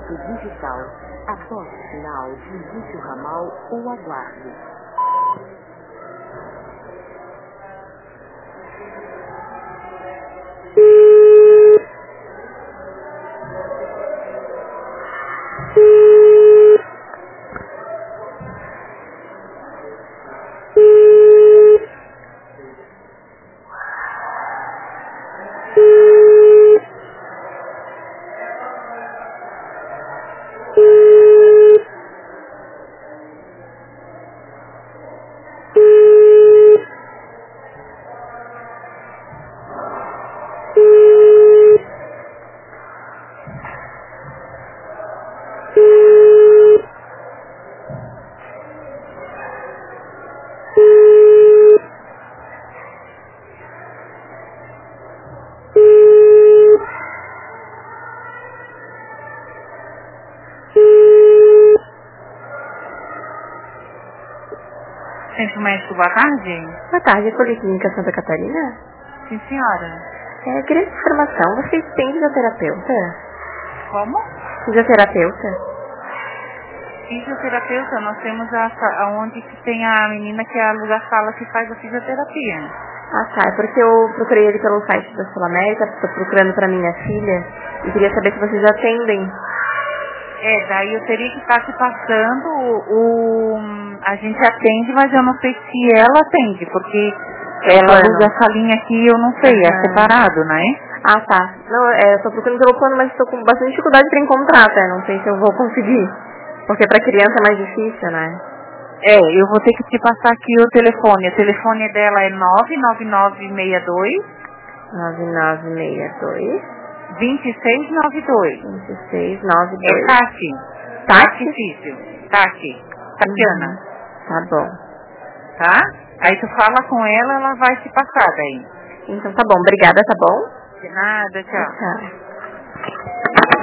ponto digital. Após o sinal, digite o ramal ou aguarde. Centro Médico, boa tarde. Boa tarde, Policlínica Santa Catarina? Sim, senhora. Eu queria informação, vocês têm fisioterapeuta? Como? Fisioterapeuta? Fisioterapeuta, nós temos onde que tem a menina que aluga a sala que faz a fisioterapia. Ah, tá, é porque eu procurei ele pelo site da Sul América, estou procurando para minha filha, e queria saber se vocês atendem. Daí eu teria que estar te passando a gente atende, mas eu não sei se ela atende, porque ela aluga essa linha aqui, eu não sei, é separado, né? Ah, tá. Não, eu tô procurando pelo plano, mas estou com bastante dificuldade para encontrar, até. Não sei se eu vou conseguir. Porque para criança é mais difícil, né? Eu vou ter que te passar aqui o telefone. O telefone dela é 99962 9962 2692. 2692. É Tati. Tati Físio. Tati. Tatiana. Tá bom. Tá? Aí tu fala com ela vai te passar daí. Então tá bom. Obrigada, tá bom? De nada, tchau. Tchau.